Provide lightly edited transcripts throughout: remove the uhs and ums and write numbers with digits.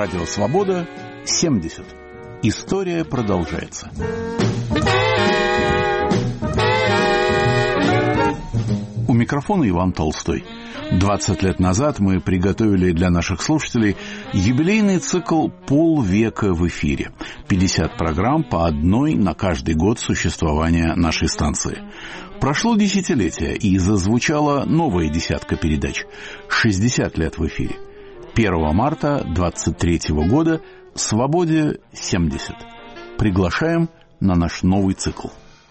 Радио Свобода, 70. История продолжается. У микрофона Иван Толстой. 20 лет назад мы приготовили для наших слушателей юбилейный цикл «Полвека в эфире». 50 программ по одной на каждый год существования нашей станции. Прошло десятилетие, и зазвучала новая десятка передач. 60 лет в эфире. 1 марта 23 года «Свободе 70». Приглашаем на наш новый цикл.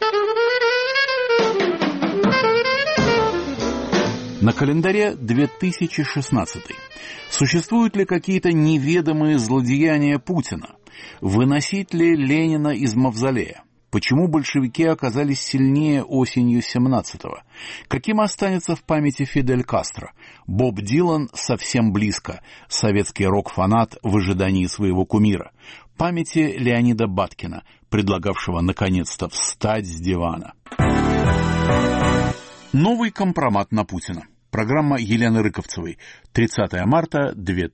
На календаре 2016. Существуют ли какие-то неведомые злодеяния Путина? Выносить ли Ленина из мавзолея? Почему большевики оказались сильнее осенью 17-го? Каким останется в памяти Фидель Кастро? Боб Дилан совсем близко. Советский рок-фанат в ожидании своего кумира. Памяти Леонида Баткина, предлагавшего наконец-то встать с дивана. Новый компромат на Путина. Программа Елены Рыковцевой. 30 марта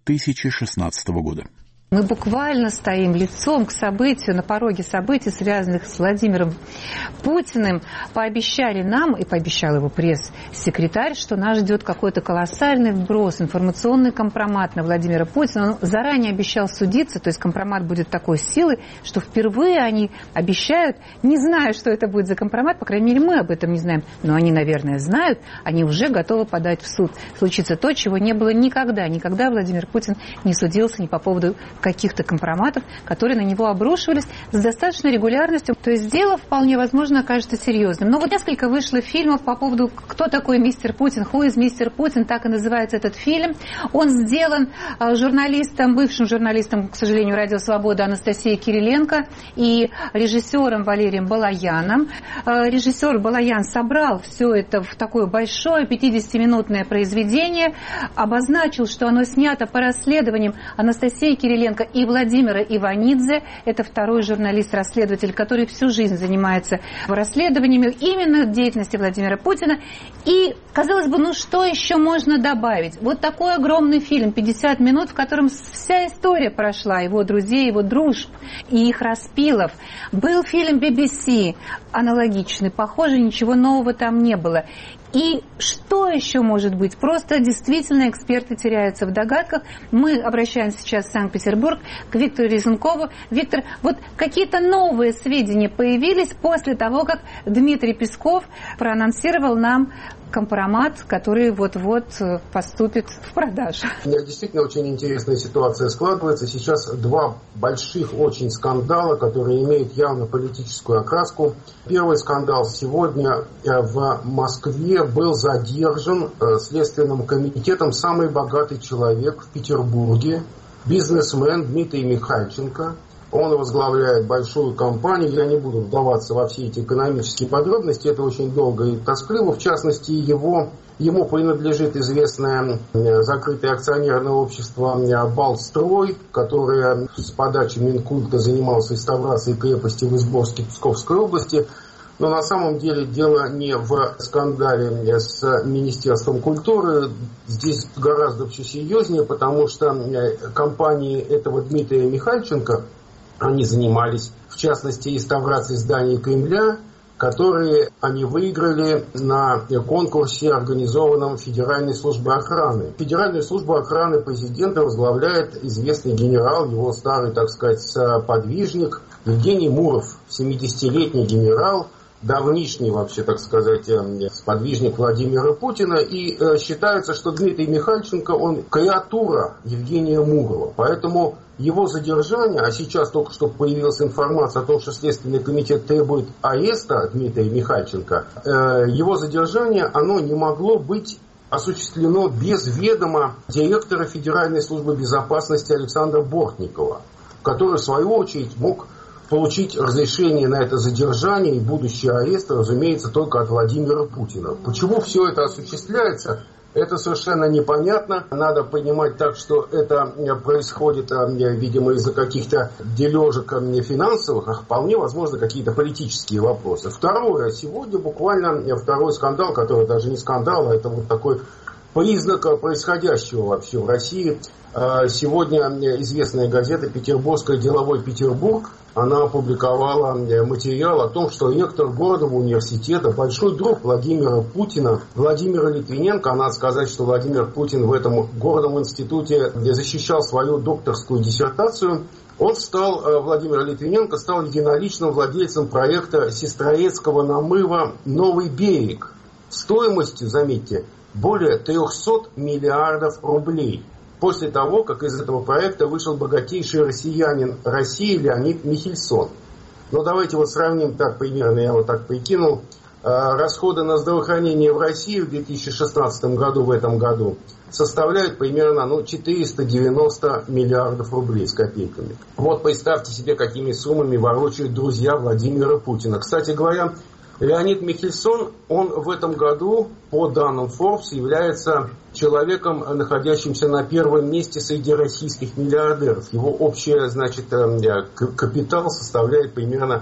2016 года. Мы буквально стоим лицом к событию, на пороге событий, связанных с Владимиром Путиным. Пообещали нам, и пообещал его пресс-секретарь, что нас ждет какой-то колоссальный вброс, информационный компромат на Владимира Путина. Он заранее обещал судиться, то есть компромат будет такой силы, что впервые они обещают, не зная, что это будет за компромат, по крайней мере, мы об этом не знаем, но они, наверное, знают, они уже готовы подать в суд. Случится то, чего не было никогда. Никогда Владимир Путин не судился ни по поводу каких-то компроматов, которые на него обрушивались с достаточной регулярностью. То есть дело вполне возможно окажется серьезным. Но вот несколько вышло фильмов по поводу, кто такой мистер Путин, who is мистер Путин, так и называется этот фильм. Он сделан журналистом, бывшим журналистом, к сожалению, Радио Свобода Анастасией Кириленко и режиссером Валерием Балаяном. Режиссер Балаян собрал все это в такое большое 50-минутное произведение, обозначил, что оно снято по расследованиям Анастасии Кириленко и Владимира Иванидзе. Это второй журналист-расследователь, который всю жизнь занимается расследованиями именно деятельности Владимира Путина. И, казалось бы, ну что еще можно добавить? Вот такой огромный фильм, 50 минут, в котором вся история прошла, его друзей, его дружб и их распилов. Был фильм BBC аналогичный, похоже, ничего нового там не было. И что еще может быть? Просто действительно эксперты теряются в догадках. Мы обращаемся сейчас в Санкт-Петербург к Виктору Резункову. Виктор, вот какие-то новые сведения появились после того, как Дмитрий Песков проанонсировал нам компромат, который вот-вот поступит в продажу. Действительно очень интересная ситуация складывается. Сейчас два больших очень скандала, которые имеют явно политическую окраску. Первый скандал сегодня в Москве был задержан Следственным комитетом самый богатый человек в Петербурге, бизнесмен Дмитрий Михальченко. Он возглавляет большую компанию. Я не буду вдаваться во все эти экономические подробности. Это очень долго и тоскливо. В частности, ему принадлежит известное закрытое акционерное общество «Балтстрой», которое с подачи Минкульта занималось реставрацией крепости в Изборске Псковской области. Но на самом деле дело не в скандале с Министерством культуры. Здесь гораздо все серьезнее, потому что компании этого Дмитрия Михальченко, они занимались, в частности, реставрацией зданий Кремля, которые они выиграли на конкурсе, организованном Федеральной службой охраны. Федеральную службу охраны президента возглавляет известный генерал, его старый, так сказать, подвижник Евгений Муров, 70-летний генерал, давнишний вообще, так сказать, сподвижник Владимира Путина. И считается, что Дмитрий Михальченко, он креатура Евгения Мурова. Поэтому его задержание, а сейчас только что появилась информация о том, что Следственный комитет требует ареста Дмитрия Михальченко, его задержание, оно не могло быть осуществлено без ведома директора Федеральной службы безопасности Александра Бортникова, который, в свою очередь, мог получить разрешение на это задержание и будущий арест, разумеется, только от Владимира Путина. Почему все это осуществляется? Это совершенно непонятно. Надо понимать так, что это происходит, видимо, из-за каких-то дележек финансовых, а вполне возможно какие-то политические вопросы. Второе. Сегодня буквально второй скандал, который даже не скандал, а это вот такой признак происходящего вообще в России. Сегодня известная газета «Петербургская деловой Петербург», она опубликовала материал о том, что ректор Городового университета, большой друг Владимира Путина, Владимир Литвиненко, надо сказать, что Владимир Путин в этом городовом институте защищал свою докторскую диссертацию, Владимир Литвиненко стал единоличным владельцем проекта Сестрорецкого намыва «Новый берег» стоимостью, заметьте, более 300 миллиардов рублей. После того, как из этого проекта вышел богатейший россиянин России Леонид Михельсон. Но давайте вот сравним так примерно, я вот так прикинул. Расходы на здравоохранение в России в 2016 году, в этом году, составляют примерно 490 миллиардов рублей с копейками. Вот представьте себе, какими суммами ворочают друзья Владимира Путина. Кстати говоря, Леонид Михельсон, он в этом году, по данным Forbes, является человеком, находящимся на первом месте среди российских миллиардеров. Его общий, капитал составляет примерно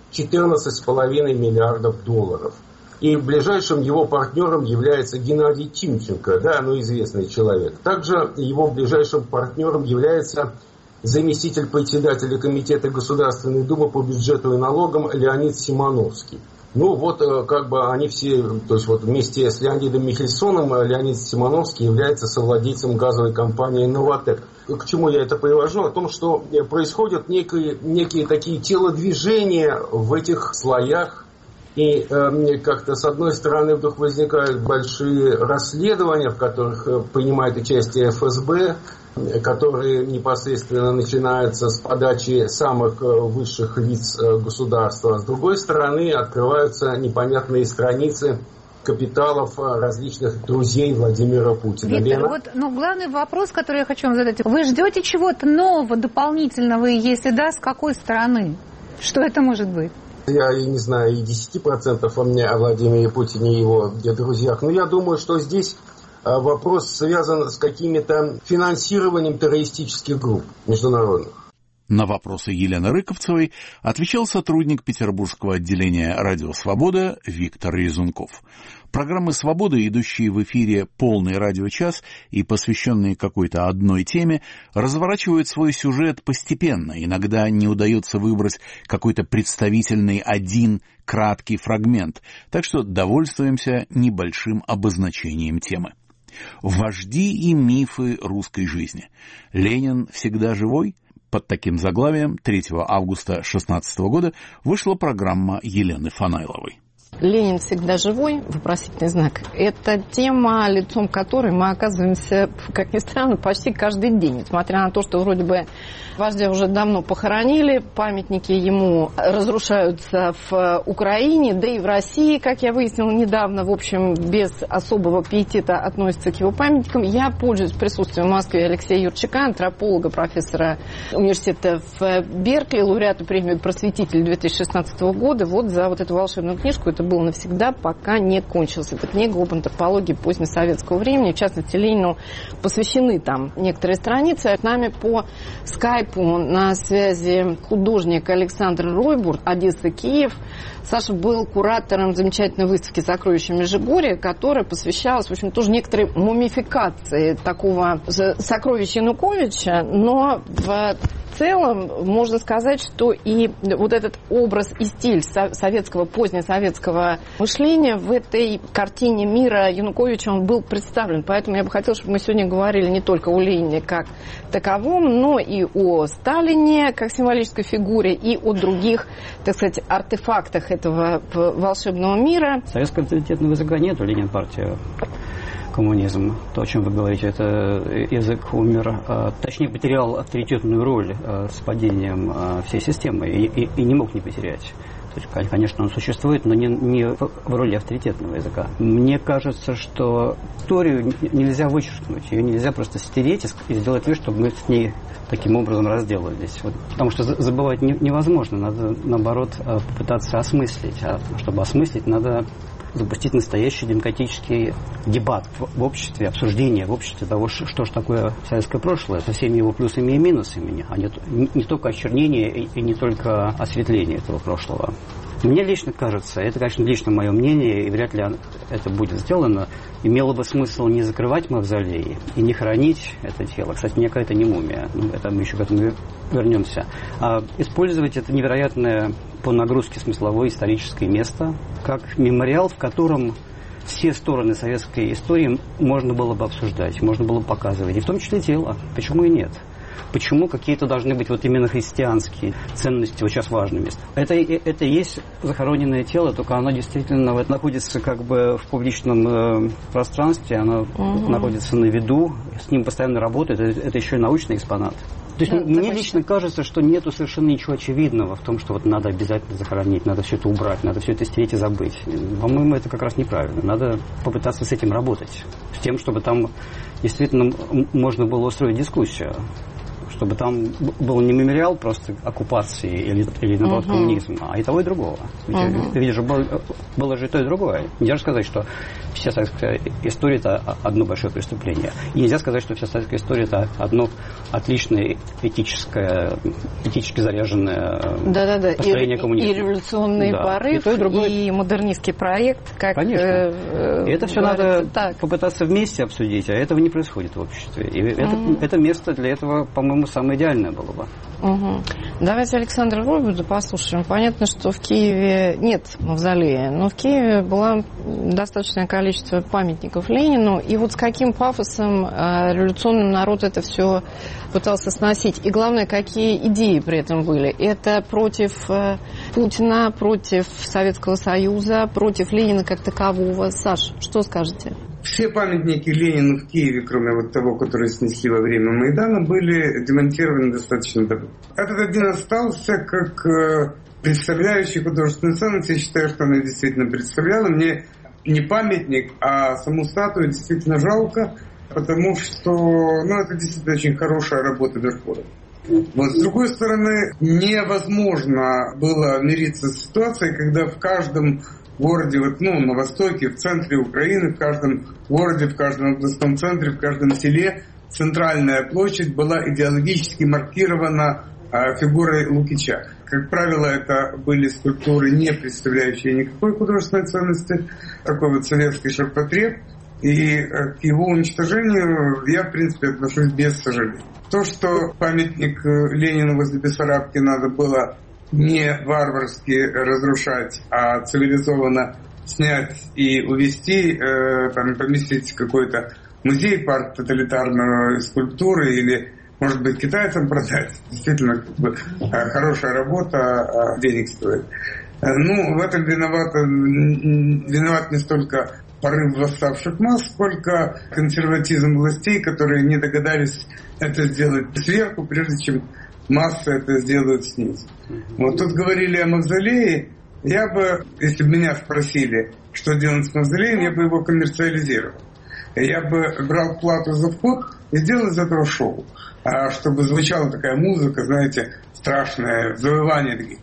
14,5 миллиардов долларов. И ближайшим его партнером является Геннадий Тимченко, известный человек. Также его ближайшим партнером является заместитель председателя Комитета Государственной Думы по бюджету и налогам Леонид Симоновский. Они все, вместе с Леонидом Михельсоном, Леонид Симоновский является совладельцем газовой компании «Новатэк». К чему я это привожу? О том, что происходят некие такие телодвижения в этих слоях. И как-то с одной стороны вдруг возникают большие расследования, в которых принимает участие ФСБ, которые непосредственно начинаются с подачи самых высших лиц государства. С другой стороны, открываются непонятные страницы капиталов различных друзей Владимира Путина. Виктор, главный вопрос, который я хочу вам задать. Вы ждете чего-то нового, дополнительного, и если да, с какой стороны? Что это может быть? Я и не знаю и 10% о Владимире Путине и его друзьях. Но я думаю, что здесь вопрос связан с каким-то финансированием террористических групп международных. На вопросы Елены Рыковцевой отвечал сотрудник петербургского отделения «Радио Свобода» Виктор Резунков. Программы «Свобода», идущие в эфире полный радиочас и посвященные какой-то одной теме, разворачивают свой сюжет постепенно. Иногда не удается выбрать какой-то представительный один краткий фрагмент, так что довольствуемся небольшим обозначением темы. Вожди и мифы русской жизни. Ленин всегда живой? Под таким заглавием 3 августа 2016 года вышла программа Елены Фанайловой. Ленин всегда живой, вопросительный знак. Это тема, лицом которой мы оказываемся, как ни странно, почти каждый день. Несмотря на то, что вроде бы вождя уже давно похоронили, памятники ему разрушаются в Украине, да и в России, как я выяснила недавно, в общем, без особого пиетета относятся к его памятникам. Я пользуюсь присутствием в Москве Алексея Юрчака, антрополога, профессора университета в Беркли, лауреата премии «Просветитель» 2016 года. Вот за вот эту волшебную книжку, это было навсегда, пока не кончилась эта книга об антропологии позднесоветского времени. В частности, Ленину посвящены там некоторые страницы. С нами по скайпу на связи художник Александр Ройбург, Одесса, Киев. Саша был куратором замечательной выставки «Сокровища Межигорья», которая посвящалась, в общем, тоже некоторой мумификации такого сокровища Януковича, но в целом можно сказать, что и вот этот образ и стиль советского, позднесоветского мышления в этой картине мира Януковича он был представлен. Поэтому я бы хотела, чтобы мы сегодня говорили не только о Ленине как таковом, но и о Сталине как символической фигуре, и о других, так сказать, артефактах этого волшебного мира. Советского авторитетного языка нету, Ленин партия. Коммунизм, то, о чем вы говорите, это язык умер, точнее потерял авторитетную роль с падением всей системы и не мог не потерять. То есть, конечно, он существует, но не в роли авторитетного языка. Мне кажется, что историю нельзя вычеркнуть, ее нельзя просто стереть и сделать вид, чтобы мы с ней таким образом разделались. Вот, потому что забывать невозможно, надо, наоборот, попытаться осмыслить. А чтобы осмыслить, надо запустить настоящий демократический дебат в обществе, обсуждение в обществе того, что же такое советское прошлое, со всеми его плюсами и минусами, а не только очернение и не только осветление этого прошлого. Мне лично кажется, это, конечно, лично мое мнение, и вряд ли это будет сделано, имело бы смысл не закрывать мавзолей и не хранить это тело. Кстати, мне это не мумия, это мы еще к этому вернемся. А использовать это невероятное по нагрузке смысловое историческое место, как мемориал, в котором все стороны советской истории можно было бы обсуждать, можно было бы показывать, и в том числе тело. Почему и нет? Почему какие-то должны быть вот именно христианские ценности вот сейчас важными? Это и есть захороненное тело, только оно действительно находится как бы в публичном пространстве, оно находится на виду, с ним постоянно работают, это еще и научный экспонат. То есть мне лично кажется, что нету совершенно ничего очевидного в том, что вот надо обязательно захоронить, надо все это убрать, надо все это стереть и забыть. По-моему, это как раз неправильно. Надо попытаться с этим работать, с тем, чтобы там действительно можно было устроить дискуссию. Чтобы там был не мемориал просто оккупации или наоборот, коммунизма, а и того, и другого. Ведь, видишь, было же и то, и другое. Нельзя сказать, что вся советская история – это одно большое преступление. И нельзя сказать, что вся советская история – это одно отличное этически заряженное построение коммунизма. И революционный порыв, и модернистский проект. Конечно. Это все надо попытаться вместе обсудить, а этого не происходит в обществе. И это место для этого, по-моему, самое идеальное было бы. Давайте Александра Роберта послушаем. Понятно, что в Киеве нет мавзолея, но в Киеве было достаточное количество памятников Ленину. И вот с каким пафосом революционный народ это все пытался сносить. И главное, какие идеи при этом были. Это против Путина, против Советского Союза, против Ленина как такового. Саш, что скажете? Все памятники Ленину в Киеве, кроме вот того, который снесли во время Майдана, были демонтированы достаточно давно. Этот один остался как представляющий художественную ценность. Я считаю, что она действительно представляла. Мне не памятник, а саму статую действительно жалко, потому что это действительно очень хорошая работа Верховного. Вот, с другой стороны, невозможно было мириться с ситуацией, когда в каждом городе, на востоке, в центре Украины, в каждом городе, в каждом областном центре, в каждом селе центральная площадь была идеологически маркирована фигурой Лукича. Как правило, это были скульптуры, не представляющие никакой художественной ценности, такой вот советский ширпотреб. И к его уничтожению я, в принципе, отношусь без сожаления. То, что памятник Ленину возле Бессарабки надо было не варварски разрушать, а цивилизованно снять и увезти, поместить в какой-то музей парк тоталитарной скульптуры или, может быть, китайцам продать. Действительно, хорошая работа, денег стоит. В этом виноват не столько порыв восставших масс, сколько консерватизм властей, которые не догадались это сделать сверху, прежде чем массы это сделают снизу. Вот тут говорили о мавзолее. Я бы, если бы меня спросили, что делать с мавзолеем, я бы его коммерциализировал. Я бы брал плату за вход и сделал из этого шоу. Чтобы звучала такая музыка, знаете, страшное завывание, такие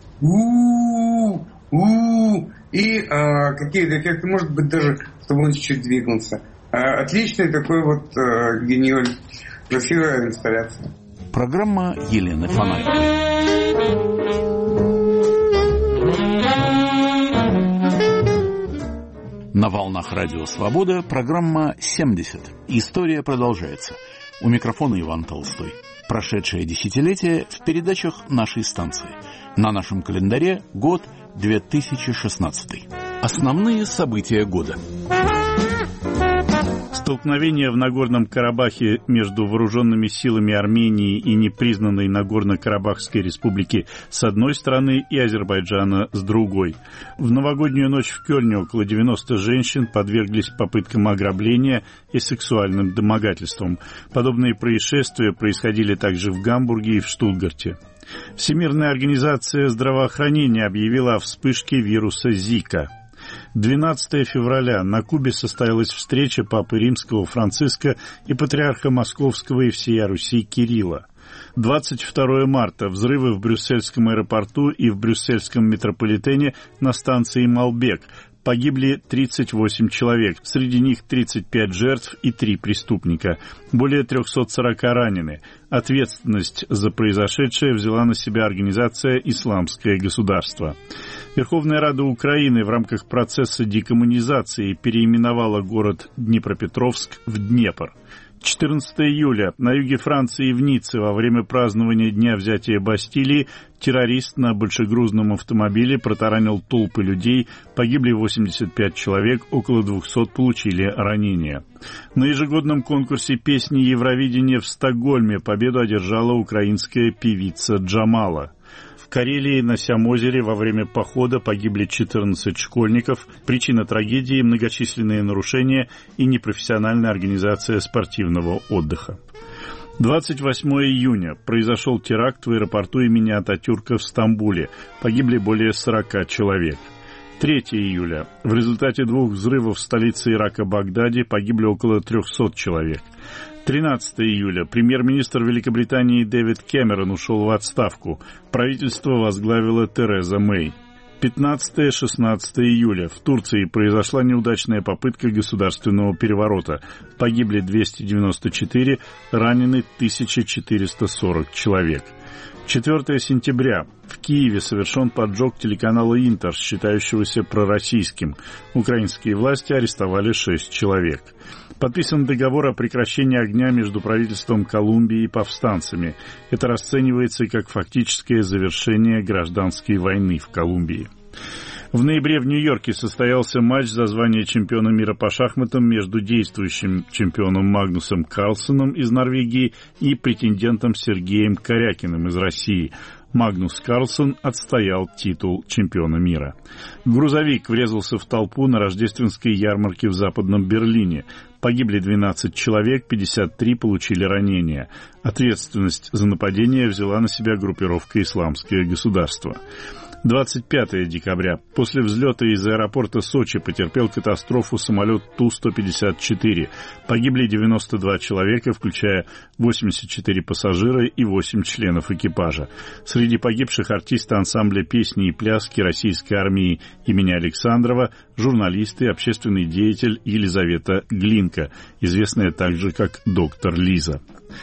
у-у-у, и какие-то эффекты, может быть, даже, чтобы он чуть-чуть двигался. Отличный такой вот гениаль, красивая инсталляция. Программа Елены Фонаревой. На волнах Радио Свобода программа 70. История продолжается. У микрофона Иван Толстой. Прошедшее десятилетие в передачах нашей станции. На нашем календаре год 2016. Основные события года. Столкновение в Нагорном Карабахе между вооруженными силами Армении и непризнанной Нагорно-Карабахской республики с одной стороны и Азербайджана с другой. В новогоднюю ночь в Кёльне около 90 женщин подверглись попыткам ограбления и сексуальным домогательствам. Подобные происшествия происходили также в Гамбурге и в Штутгарте. Всемирная организация здравоохранения объявила о вспышке вируса Зика. 12 февраля на Кубе состоялась встреча Папы Римского Франциска и Патриарха Московского и всея Руси Кирилла. 22 марта взрывы в брюссельском аэропорту и в брюссельском метрополитене на станции Малбек. Погибли 38 человек, среди них 35 жертв и 3 преступника. Более 340 ранены. Ответственность за произошедшее взяла на себя организация «Исламское государство». Верховная Рада Украины в рамках процесса декоммунизации переименовала город Днепропетровск в Днепр. 14 июля на юге Франции в Ницце во время празднования Дня взятия Бастилии террорист на большегрузном автомобиле протаранил толпы людей, погибли 85 человек, около 200 получили ранения. На ежегодном конкурсе песни Евровидения в Стокгольме победу одержала украинская певица Джамала. В Карелии на Сямозере во время похода погибли 14 школьников. Причина трагедии – многочисленные нарушения и непрофессиональная организация спортивного отдыха. 28 июня произошел теракт в аэропорту имени Ататюрка в Стамбуле. Погибли более 40 человек. 3 июля. В результате 2 взрывов в столице Ирака Багдаде погибли около 300 человек. 13 июля. Премьер-министр Великобритании Дэвид Кэмерон ушел в отставку. Правительство возглавила Тереза Мэй. 15-16 июля. В Турции произошла неудачная попытка государственного переворота. Погибли 294, ранены 1440 человек. 4 сентября. В Киеве совершен поджог телеканала «Интер», считающегося пророссийским. Украинские власти арестовали 6 человек. Подписан договор о прекращении огня между правительством Колумбии и повстанцами. Это расценивается как фактическое завершение гражданской войны в Колумбии. В ноябре в Нью-Йорке состоялся матч за звание чемпиона мира по шахматам между действующим чемпионом Магнусом Карлсеном из Норвегии и претендентом Сергеем Корякиным из России. Магнус Карлсен отстоял титул чемпиона мира. Грузовик врезался в толпу на рождественской ярмарке в Западном Берлине. Погибли 12 человек, 53 получили ранения. Ответственность за нападение взяла на себя группировка «Исламское государство». 25 декабря. После взлета из аэропорта Сочи потерпел катастрофу самолет Ту-154. Погибли 92 человека, включая 84 пассажира и 8 членов экипажа. Среди погибших артисты ансамбля песни и пляски Российской армии имени Александрова, журналист и общественный деятель Елизавета Глинка, известная также как доктор Лиза.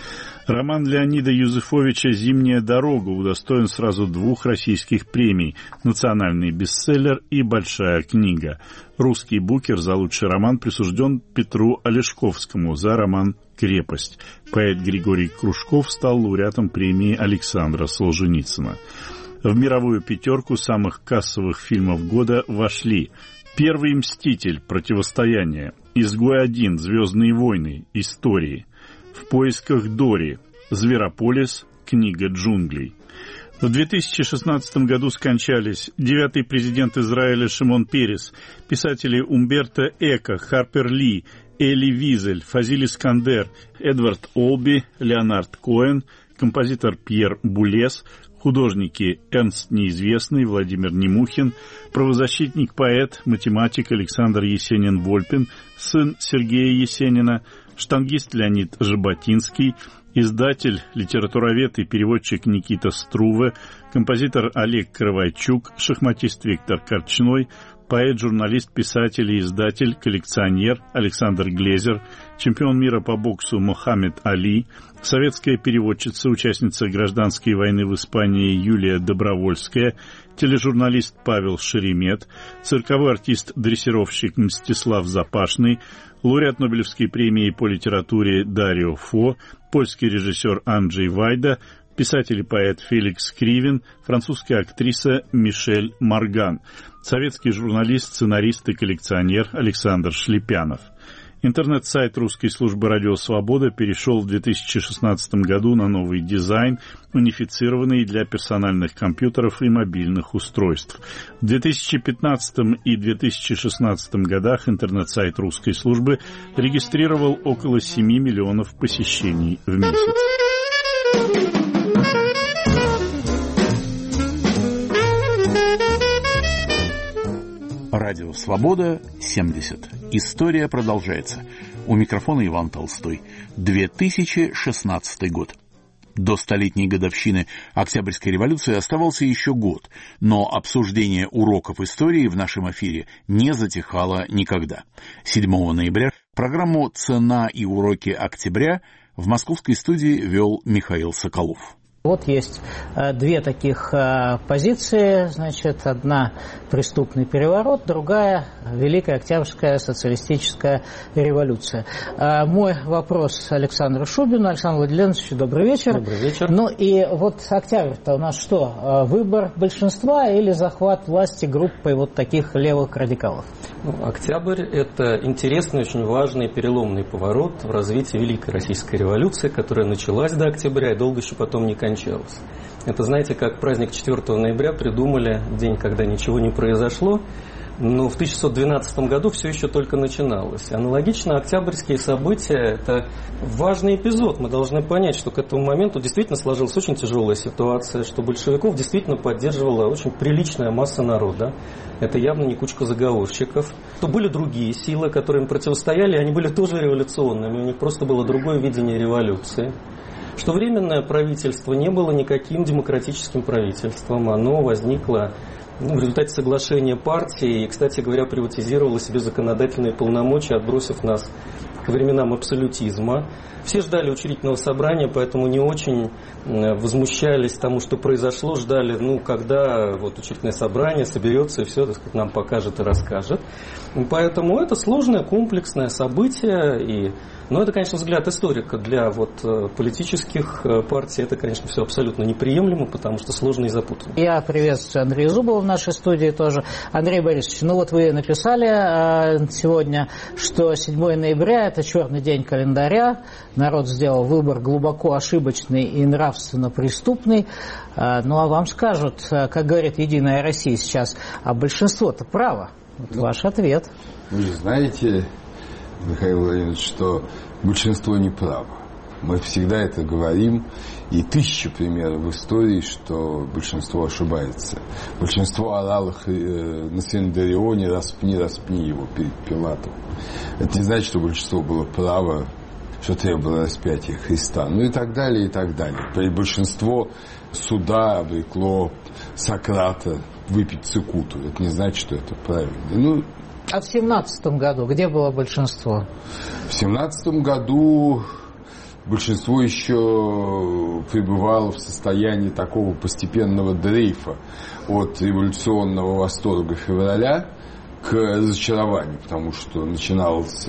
Роман Леонида Юзефовича «Зимняя дорога» удостоен сразу 2 российских премий – «Национальный бестселлер» и «Большая книга». Русский букер за лучший роман присужден Петру Олешковскому за роман «Крепость». Поэт Григорий Кружков стал лауреатом премии Александра Солженицына. В мировую 5 самых кассовых фильмов года вошли «Первый мститель. Противостояние», «Изгой-1. Звездные войны. Истории», «В поисках Дори», «Зверополис», «Книга джунглей». В 2016 году скончались 9-й президент Израиля Шимон Перес, писатели Умберто Эко, Харпер Ли, Эли Визель, Фазиль Искандер, Эдвард Олби, Леонард Коэн, композитор Пьер Булес, художники Эрнст Неизвестный, Владимир Немухин, правозащитник, поэт, математик Александр Есенин-Вольпин, сын Сергея Есенина, штангист Леонид Жаботинский, издатель, литературовед и переводчик Никита Струве, композитор Олег Кровайчук, шахматист Виктор Корчной, поэт, журналист, писатель и издатель, коллекционер Александр Глезер, чемпион мира по боксу Мохаммед Али, советская переводчица, участница гражданской войны в Испании Юлия Добровольская, тележурналист Павел Шеремет, цирковой артист-дрессировщик Мстислав Запашный, лауреат Нобелевской премии по литературе Дарио Фо, польский режиссер Анджей Вайда, писатель и поэт Феликс Кривин, французская актриса Мишель Морган, советский журналист, сценарист и коллекционер Александр Шлепянов. Интернет-сайт русской службы «Радио Свобода» перешел в 2016 году на новый дизайн, унифицированный для персональных компьютеров и мобильных устройств. В 2015 и 2016 годах интернет-сайт русской службы регистрировал около 7 миллионов посещений в месяц. Радио «Свобода», 70. История продолжается. У микрофона Иван Толстой. 2016 год. До столетней годовщины Октябрьской революции оставался еще год, но обсуждение уроков истории в нашем эфире не затихало никогда. 7 ноября программу «Цена и уроки октября» в московской студии вел Михаил Соколов. Вот есть две таких позиции, значит, одна преступный переворот, другая Великая Октябрьская социалистическая революция. Мой вопрос Александру Шубину. Александр Владимирович, добрый вечер. Добрый вечер. Ну и вот октябрь-то у нас что, выбор большинства или захват власти группой вот таких левых радикалов? Октябрь – это интересный, очень важный переломный поворот в развитии Великой Российской революции, которая началась до октября и долго еще потом не кончалась. Это, знаете, как праздник 4 ноября придумали, день, когда ничего не произошло, но в 1612 году все еще только начиналось. Аналогично, октябрьские события – это важный эпизод. Мы должны понять, что к этому моменту действительно сложилась очень тяжелая ситуация, что большевиков действительно поддерживала очень приличная масса народа. Это явно не кучка заговорщиков. То были другие силы, которые им противостояли, они были тоже революционными, у них просто было другое видение революции. Что временное правительство не было никаким демократическим правительством, оно возникло в результате соглашения партии и, кстати говоря, приватизировало себе законодательные полномочия, отбросив нас к временам абсолютизма. Все ждали учредительного собрания, поэтому не очень возмущались тому, что произошло, ждали, когда вот учредительное собрание соберется и все, так сказать, нам покажет и расскажет. Поэтому это сложное, комплексное событие, но это, конечно, взгляд историка. Для политических партий это, конечно, все абсолютно неприемлемо, потому что сложно и запутанно. Я приветствую Андрея Зубова в нашей студии тоже. Андрей Борисович, вы написали сегодня, что 7 ноября – это черный день календаря. Народ сделал выбор глубоко ошибочный и нравственно преступный. А вам скажут, как говорит «Единая Россия» сейчас, а большинство-то право. Ваш ответ. Вы же знаете, Михаил Владимирович, что большинство не право. Мы всегда это говорим, и тысячи примеров в истории, что большинство ошибается. Большинство орало на Свиндарионе: распни его перед Пилатом. Это не значит, что большинство было право, что требовало распятия Христа. И так далее, и так далее. Большинство суда обрекло Сократа выпить цикуту. Это не значит, что это правильно. А в 17-м году где было большинство? В 17-м году большинство еще пребывало в состоянии такого постепенного дрейфа от революционного восторга февраля к разочарованию, потому что начиналось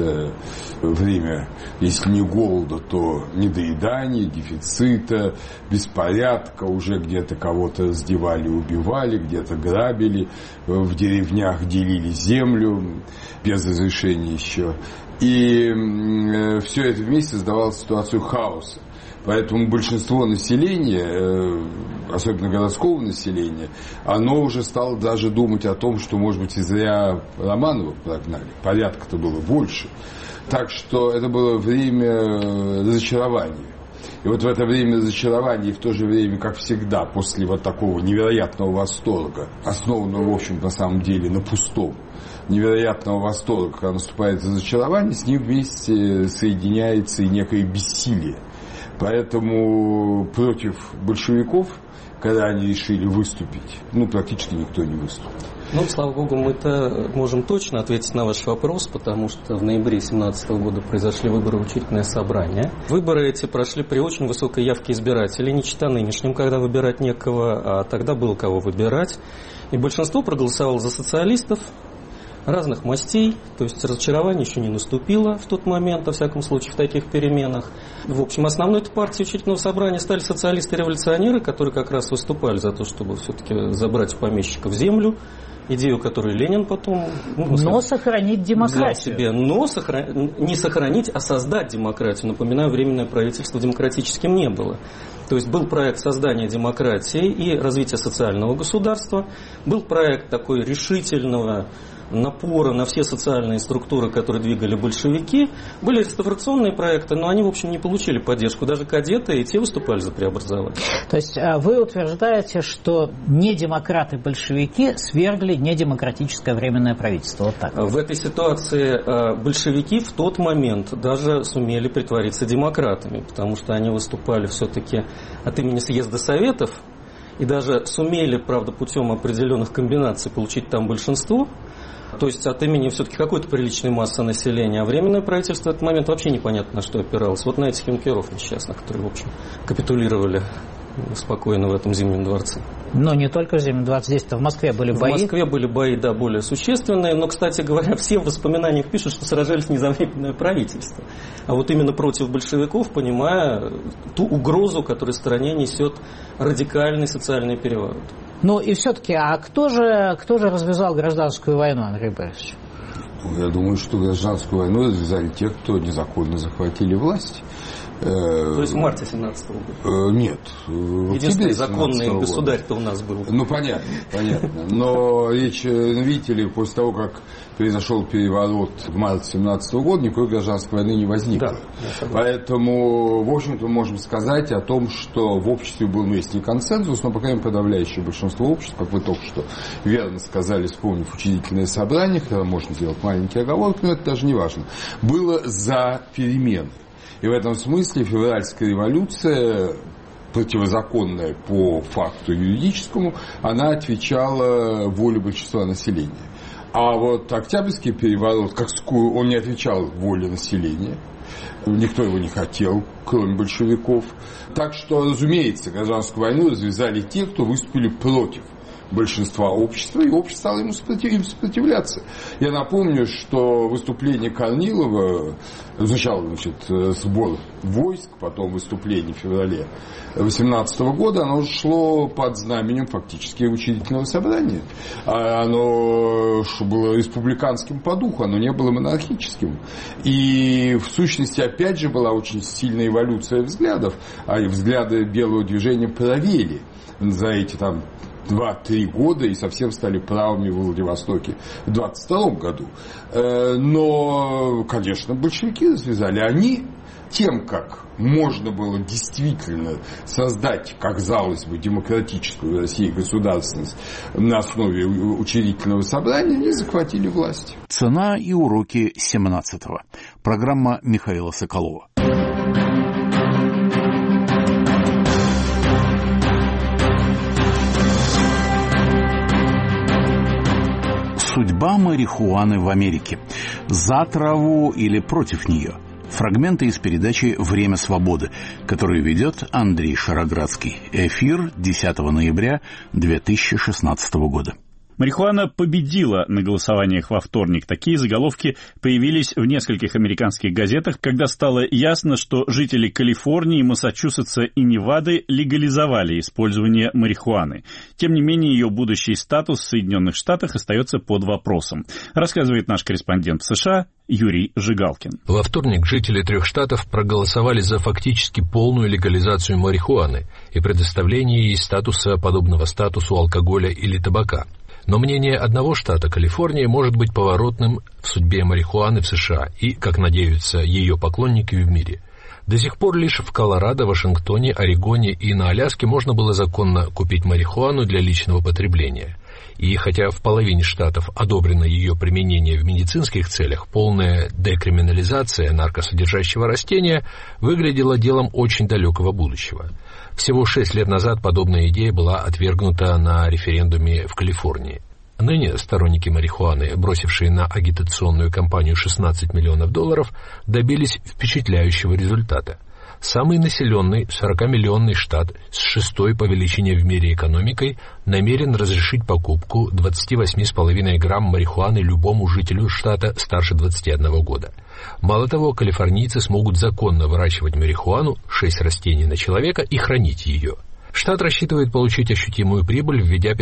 время, если не голода, то недоедания, дефицита, беспорядка, уже где-то кого-то раздевали, убивали, где-то грабили, в деревнях делили землю без разрешения еще. И все это вместе создавало ситуацию хаоса. Поэтому большинство населения, особенно городского населения, оно уже стало даже думать о том, что, может быть, и зря Романова прогнали. Порядка-то было больше. Так что это было время разочарования. И в это время разочарования, и в то же время, как всегда, после такого невероятного восторга, основанного, в общем, на самом деле, на пустом, невероятного восторга, когда наступает разочарование, с ним вместе соединяется и некое бессилие. Поэтому против большевиков, когда они решили выступить, практически никто не выступил. Слава богу, мы-то можем точно ответить на ваш вопрос, потому что в ноябре 2017 года произошли выборы в учредительное собрание. Выборы эти прошли при очень высокой явке избирателей, не чета нынешним, когда выбирать некого, а тогда было кого выбирать. И большинство проголосовало за социалистов разных мастей, то есть разочарование еще не наступило в тот момент, во всяком случае, в таких переменах. В общем, основной партией учредительного собрания стали социалисты-революционеры, которые как раз выступали за то, чтобы все-таки забрать у помещиков землю, идею, которую Ленин потом... Но сохранить демократию. Не сохранить, а создать демократию. Напоминаю, временное правительство демократическим не было. То есть был проект создания демократии и развития социального государства, был проект такой решительного напора на все социальные структуры, которые двигали большевики. Были реставрационные проекты, но они, в общем, не получили поддержку. Даже кадеты и те выступали за преобразование. То есть вы утверждаете, что не демократы-большевики свергли создали недемократическое временное правительство. Вот так. В этой ситуации большевики в тот момент даже сумели притвориться демократами, потому что они выступали все-таки от имени съезда Советов и даже сумели, правда, путем определенных комбинаций получить там большинство. То есть от имени все-таки какой-то приличной массы населения. А временное правительство в этот момент вообще непонятно на что опиралось. Вот на этих юнкеров несчастных, которые, в общем, капитулировали спокойно в этом Зимнем дворце. Но не только в Зимнем дворце, здесь-то в Москве были бои. В Москве были бои, да, более существенные. Но, кстати говоря, все в воспоминаниях пишут, что сражались не за временное правительство, а вот именно против большевиков, понимая ту угрозу, которую стране несет радикальный социальный переворот. Ну и все-таки, а кто же развязал гражданскую войну, Андрей Борисович? Я думаю, что гражданскую войну развязали те, кто незаконно захватили власть. То есть в марте 17-го года? Нет. Единственный законный государь-то у нас был. Ну, понятно. Но речь, видите ли, после того, как произошел переворот в марте 17-го года, никакой гражданской войны не возникло. Да, поэтому, в общем-то, мы можем сказать о том, что в обществе был, если не консенсус, но, по крайней мере, подавляющее большинство общества, как вы только что верно сказали, вспомнив учредительное собрание, когда можно сделать маленький оговорок, но это даже не важно, было за перемены. И в этом смысле февральская революция, противозаконная по факту юридическому, она отвечала воле большинства населения. А вот Октябрьский переворот, он не отвечал воле населения. Никто его не хотел, кроме большевиков. Так что, разумеется, гражданскую войну развязали те, кто выступили против большинства общества, и общество стало им сопротивляться. Я напомню, что выступление Корнилова, сначала, сбор войск, потом выступление в феврале 18 года, оно шло под знаменем фактически учредительного собрания. Оно было республиканским по духу, оно не было монархическим. И в сущности, опять же, была очень сильная эволюция взглядов, а взгляды белого движения провели за эти 2-3 года и совсем стали правыми в Владивостоке в 22 году. Но, конечно, большевики развязали. Они тем, как можно было действительно создать, как казалось бы, демократическую в России государственность на основе учредительного собрания, они захватили власть. Цена и уроки 17-го. Программа Михаила Соколова. Судьба марихуаны в Америке. За траву или против нее? Фрагменты из передачи «Время свободы», которую ведет Андрей Шароградский. Эфир 10 ноября 2016 года. Марихуана победила на голосованиях во вторник. Такие заголовки появились в нескольких американских газетах, когда стало ясно, что жители Калифорнии, Массачусетса и Невады легализовали использование марихуаны. Тем не менее, ее будущий статус в Соединенных Штатах остается под вопросом, рассказывает наш корреспондент в США Юрий Жигалкин. Во вторник жители 3 штатов проголосовали за фактически полную легализацию марихуаны и предоставление ей статуса, подобного статусу алкоголя или табака. Но мнение одного штата, Калифорнии, может быть поворотным в судьбе марихуаны в США и, как надеются ее поклонники, в мире. До сих пор лишь в Колорадо, Вашингтоне, Орегоне и на Аляске можно было законно купить марихуану для личного потребления. И хотя в половине штатов одобрено ее применение в медицинских целях, полная декриминализация наркосодержащего растения выглядела делом очень далекого будущего. Всего 6 лет назад подобная идея была отвергнута на референдуме в Калифорнии. Ныне сторонники марихуаны, бросившие на агитационную кампанию $16 миллионов, добились впечатляющего результата. Самый населенный 40-миллионный штат с 6-й по величине в мире экономикой намерен разрешить покупку 28,5 грамм марихуаны любому жителю штата старше 21 года. Мало того, калифорнийцы смогут законно выращивать марихуану, 6 растений на человека, и хранить ее. Штат рассчитывает получить ощутимую прибыль, введя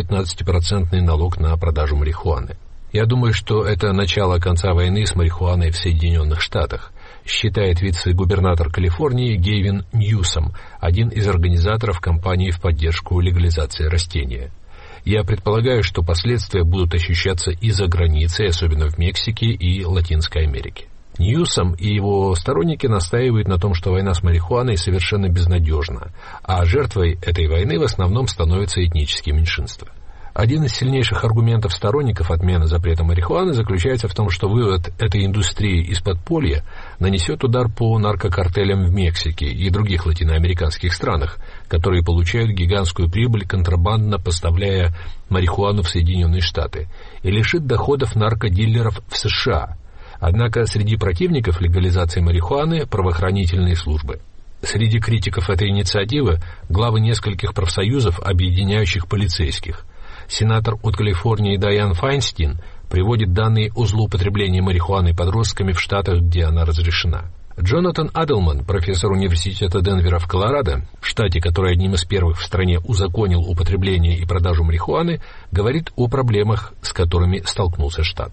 15% налог на продажу марихуаны. Я думаю, что это начало конца войны с марихуаной в Соединенных Штатах, считает вице-губернатор Калифорнии Гейвин Ньюсом, один из организаторов кампании в поддержку легализации растения. Я предполагаю, что последствия будут ощущаться и за границей, особенно в Мексике и Латинской Америке. Ньюсом и его сторонники настаивают на том, что война с марихуаной совершенно безнадежна, а жертвой этой войны в основном становятся этнические меньшинства. Один из сильнейших аргументов сторонников отмены запрета марихуаны заключается в том, что вывод этой индустрии из подполья нанесет удар по наркокартелям в Мексике и других латиноамериканских странах, которые получают гигантскую прибыль, контрабандно поставляя марихуану в Соединенные Штаты, и лишит доходов наркодилеров в США. Однако среди противников легализации марихуаны правоохранительные службы. Среди критиков этой инициативы главы нескольких профсоюзов, объединяющих полицейских. Сенатор от Калифорнии Дайан Файнстин приводит данные о злоупотреблении марихуаной подростками в штатах, где она разрешена. Джонатан Адлман, профессор университета Денвера в Колорадо, в штате, который одним из первых в стране узаконил употребление и продажу марихуаны, говорит о проблемах, с которыми столкнулся штат.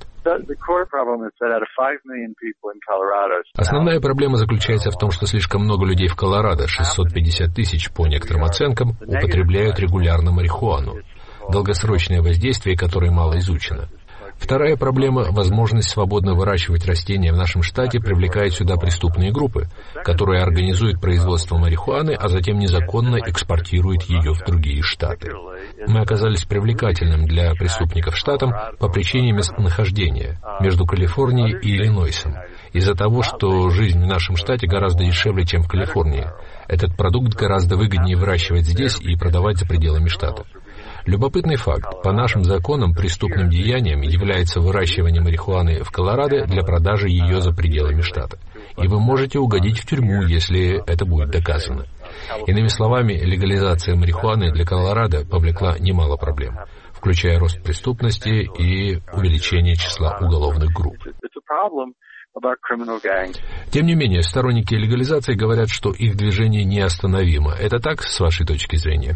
Основная проблема заключается в том, что слишком много людей в Колорадо, 650 тысяч по некоторым оценкам, употребляют регулярно марихуану, долгосрочное воздействие которой мало изучено. Вторая проблема – возможность свободно выращивать растения в нашем штате привлекает сюда преступные группы, которые организуют производство марихуаны, а затем незаконно экспортируют ее в другие штаты. Мы оказались привлекательным для преступников штатом по причине местонахождения между Калифорнией и Иллинойсом. Из-за того, что жизнь в нашем штате гораздо дешевле, чем в Калифорнии. Этот продукт гораздо выгоднее выращивать здесь и продавать за пределами штата. Любопытный факт. По нашим законам преступным деянием является выращивание марихуаны в Колорадо для продажи ее за пределами штата. И вы можете угодить в тюрьму, если это будет доказано. Иными словами, легализация марихуаны для Колорадо повлекла немало проблем, включая рост преступности и увеличение числа уголовных групп. Тем не менее, сторонники легализации говорят, что их движение неостановимо. Это так, с вашей точки зрения?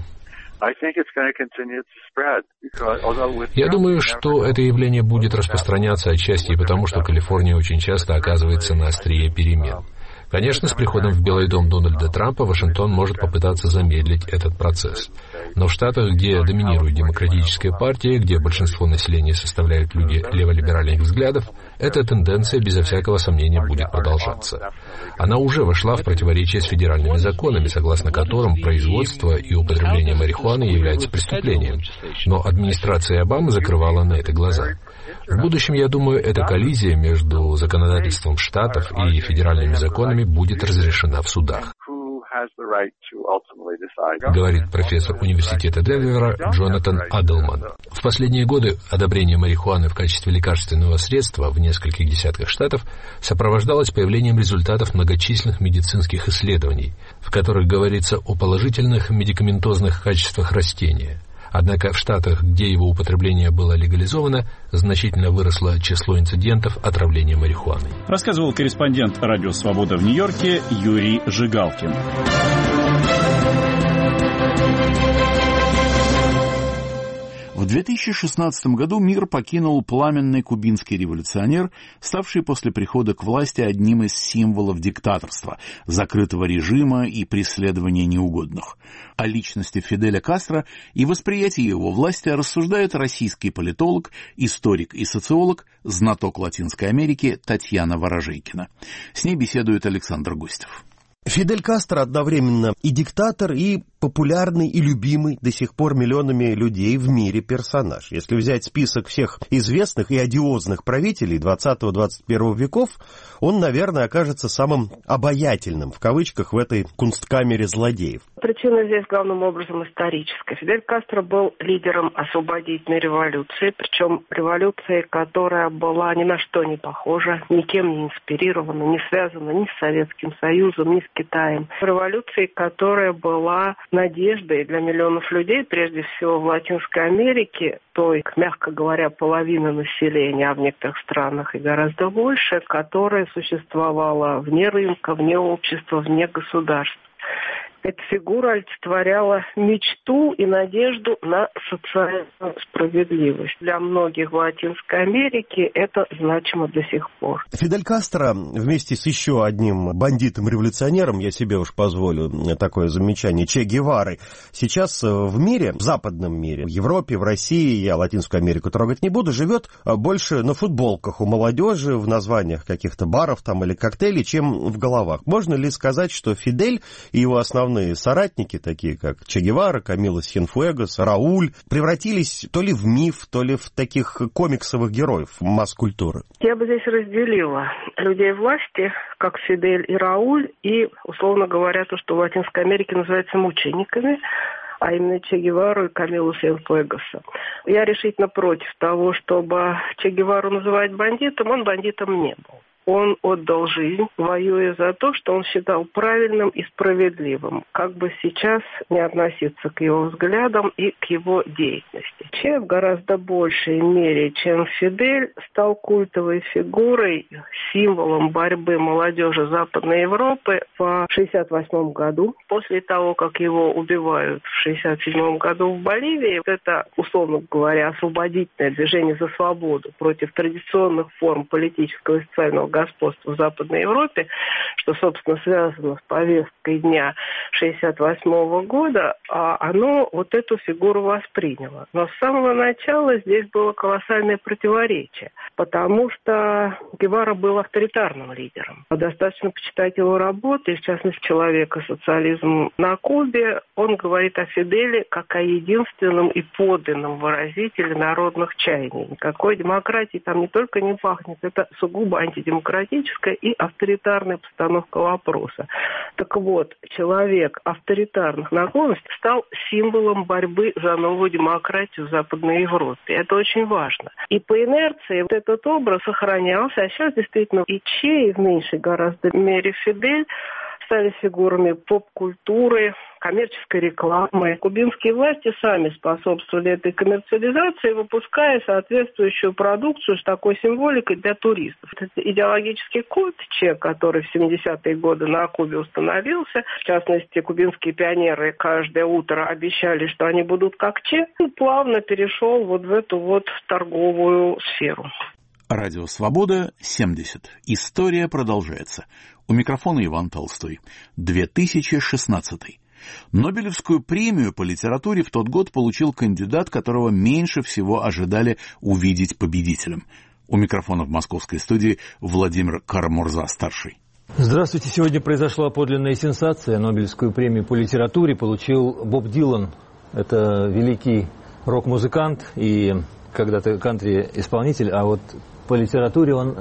Я думаю, что это явление будет распространяться отчасти потому, что Калифорния очень часто оказывается на острие перемен. Конечно, с приходом в Белый дом Дональда Трампа Вашингтон может попытаться замедлить этот процесс. Но в штатах, где доминирует демократическая партия, где большинство населения составляют люди леволиберальных взглядов, эта тенденция, безо всякого сомнения, будет продолжаться. Она уже вошла в противоречие с федеральными законами, согласно которым производство и употребление марихуаны является преступлением. Но администрация Обамы закрывала на это глаза. В будущем, я думаю, эта коллизия между законодательством штатов и федеральными законами будет разрешена в судах, говорит профессор университета Денвера Джонатан Адлман. В последние годы одобрение марихуаны в качестве лекарственного средства в нескольких десятках штатов сопровождалось появлением результатов многочисленных медицинских исследований, в которых говорится о положительных медикаментозных качествах растения. Однако в штатах, где его употребление было легализовано, значительно выросло число инцидентов отравления марихуаной. Рассказывал корреспондент «Радио Свобода» в Нью-Йорке Юрий Жигалкин. В 2016 году мир покинул пламенный кубинский революционер, ставший после прихода к власти одним из символов диктаторства, закрытого режима и преследования неугодных. О личности Фиделя Кастро и восприятии его власти рассуждает российский политолог, историк и социолог, знаток Латинской Америки Татьяна Ворожейкина. С ней беседует Александр Густев. Фидель Кастро одновременно и диктатор, и популярный и любимый до сих пор миллионами людей в мире персонаж. Если взять список всех известных и одиозных правителей 20-21 веков, он, наверное, окажется самым обаятельным, в кавычках, в этой кунсткамере злодеев. Причина здесь главным образом историческая. Фидель Кастро был лидером освободительной революции, причем революции, которая была ни на что не похожа, никем не инспирирована, не связана ни с Советским Союзом, ни с Китаем. Революции, которая была надеждой для миллионов людей, прежде всего в Латинской Америке, той, мягко говоря, половины населения, а в некоторых странах и гораздо больше, которая существовала вне рынка, вне общества, вне государств. Эта фигура олицетворяла мечту и надежду на социальную справедливость. Для многих в Латинской Америке это значимо до сих пор. Фидель Кастро вместе с еще одним бандитом-революционером, я себе уж позволю такое замечание, Че Геварой, сейчас в мире, в западном мире, в Европе, в России, я Латинскую Америку трогать не буду, живет больше на футболках у молодежи, в названиях каких-то баров там или коктейлей, чем в головах. Можно ли сказать, что Фидель и его основные основные соратники, такие как Че Гевара, Камило Сьенфуэгос, Рауль, превратились то ли в миф, то ли в таких комиксовых героев масс-культуры? Я бы здесь разделила людей власти, как Фидель и Рауль, и, условно говоря, то, что в Латинской Америке называется мучениками, а именно Че Гевару и Камилу Сьенфуэгоса. Я решительно против того, чтобы Че Гевару называть бандитом, он бандитом не был. Он отдал жизнь, воюя за то, что он считал правильным и справедливым, как бы сейчас не относиться к его взглядам и к его деятельности. Че в гораздо большей мере, чем Фидель, стал культовой фигурой, символом борьбы молодежи Западной Европы в 1968 году. После того, как его убивают в 1967 году в Боливии, это, условно говоря, освободительное движение за свободу против традиционных форм политического и социального господства в Западной Европе, что, собственно, связано с повесткой дня 1968 года, оно вот эту фигуру восприняло. Но с самого начала здесь было колоссальное противоречие, потому что Гевара был авторитарным лидером. Достаточно почитать его работы, в частности, «Человек и социализм на Кубе». Он говорит о Фиделе как о единственном и подлинном выразителе народных чаяний. Никакой демократии там не только не пахнет, это сугубо антидемократическая и авторитарная постановка вопроса. Так вот, человек авторитарных наклонностей стал символом борьбы за новую демократию в Западной Европе. Это очень важно. И по инерции вот этот образ сохранялся, а сейчас действительно и Че, и в меньшей гораздо мере Фидель стали фигурами поп-культуры, коммерческой рекламы. Кубинские власти сами способствовали этой коммерциализации, выпуская соответствующую продукцию с такой символикой для туристов. Это идеологический культ Че, который в 70-е годы на Кубе установился. В частности, кубинские пионеры каждое утро обещали, что они будут как Че. Он плавно перешел вот в эту вот торговую сферу. Радио «Свобода», 70. История продолжается. У микрофона Иван Толстой. 2016. Нобелевскую премию по литературе в тот год получил кандидат, которого меньше всего ожидали увидеть победителем. У микрофона в московской студии Владимир Карамурза-старший. Здравствуйте. Сегодня произошла подлинная сенсация. Нобелевскую премию по литературе получил Боб Дилан. Это великий рок-музыкант и когда-то кантри-исполнитель, а вот по литературе он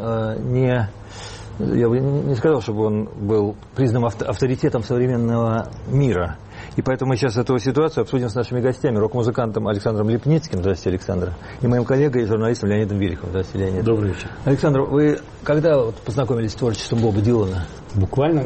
я бы не сказал, чтобы он был признан авторитетом современного мира. И поэтому мы сейчас эту ситуацию обсудим с нашими гостями, рок-музыкантом Александром Липницким. Здравствуйте, Александр. И моим коллегой и журналистом Леонидом Велиховым. Здравствуйте, Леонид. Добрый вечер. Александр, вы когда познакомились с творчеством Боба Дилана? Буквально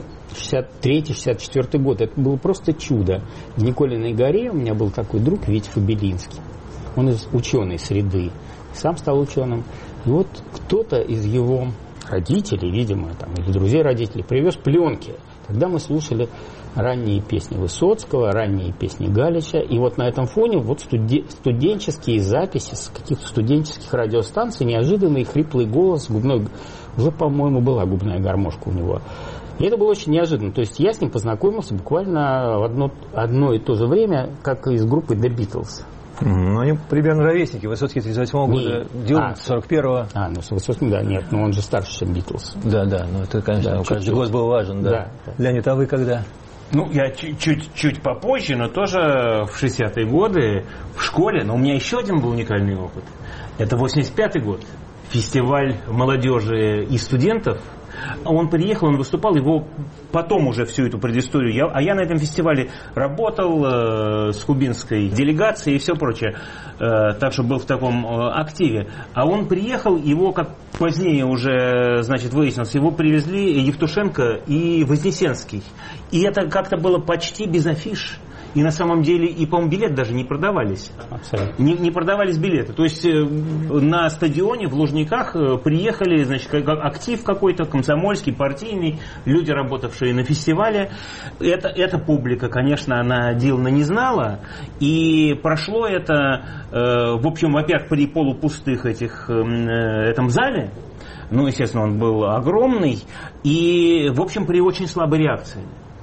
63-64 год. Это было просто чудо. В Николиной горе у меня был такой друг Витя Фабелинский. Он из ученой среды. Сам стал ученым. И вот кто-то из его родителей, видимо, там, или друзей родителей, привез пленки. Тогда мы слушали ранние песни Высоцкого, ранние песни Галича. И вот на этом фоне вот студенческие записи с каких-то студенческих радиостанций, неожиданный хриплый голос, губной, уже, по-моему, была губная гармошка у него. И это было очень неожиданно. То есть я с ним познакомился буквально в одно и то же время, как и с группой The Beatles. Ну, они примерно ровесники. Высоцкий 38-го года, Дилан 41-го. Ну, с Высоцким, да, нет, но он же старше, чем Битлз. Да, ну это, конечно, да, каждый год был важен, да. Леонид, а вы когда? Ну, я чуть попозже, но тоже в 60-е годы в школе. Но у меня еще один был уникальный опыт. Это 85-й год. Фестиваль молодежи и студентов. Он приехал, он выступал, его потом уже всю эту предысторию. Я на этом фестивале работал с кубинской делегацией и все прочее. Так что был в таком активе. А он приехал, его, как позднее уже, выяснилось, его привезли Евтушенко и Вознесенский. И это как-то было почти без афиш. И на самом деле, и, по-моему, билеты даже не продавались. Абсолютно. Не продавались билеты. То есть на стадионе в Лужниках приехали, актив какой-то, комсомольский, партийный, люди, работавшие на фестивале. Эта публика, конечно, она Дилана не знала. И прошло это, в общем, во-первых, при полупустых этом зале. Ну, естественно, он был огромный. И, в общем, при очень слабой реакции.